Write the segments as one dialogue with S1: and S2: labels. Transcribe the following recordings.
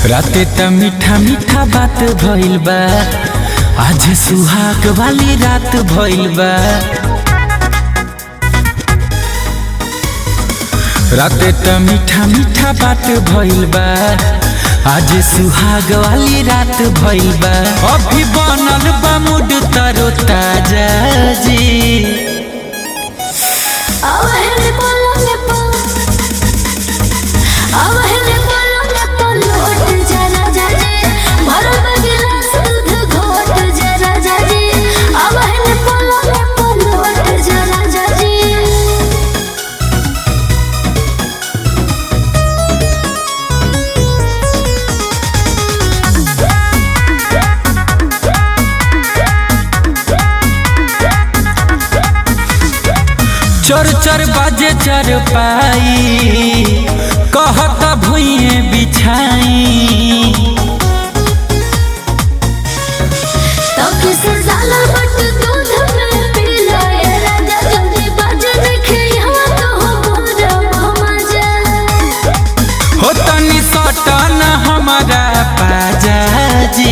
S1: राते त मीठा मीठा बात भइल बा, आज सुहाग वाली रात भइल बा। राते त मीठा मीठा बात भइल बा, आज सुहाग वाली रात भइल बा। अभी बनल बा मूड तरो ताजा जी। चर चर बाजे चर पाई, कहता भुइए बिछाई। हो तनी सटन हमारा पाजा जी।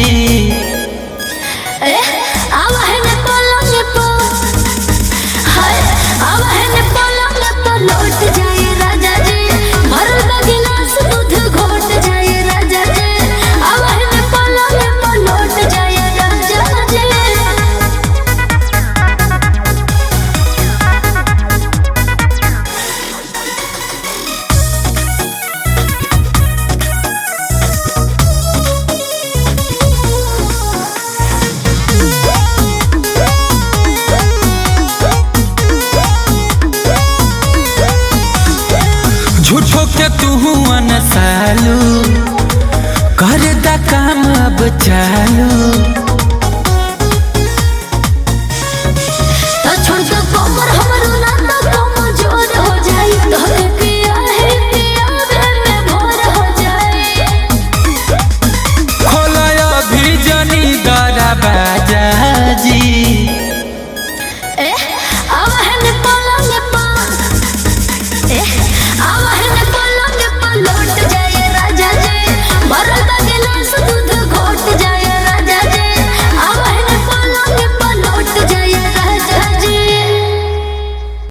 S2: लौट जाए राजा जी, भरल बा गिलास दूध घोट जाए राजा जी। आवहन पलंग पर लौट जाए राजा जी।
S1: झूठो के तू अनसालू, कर दा काम अब चालू।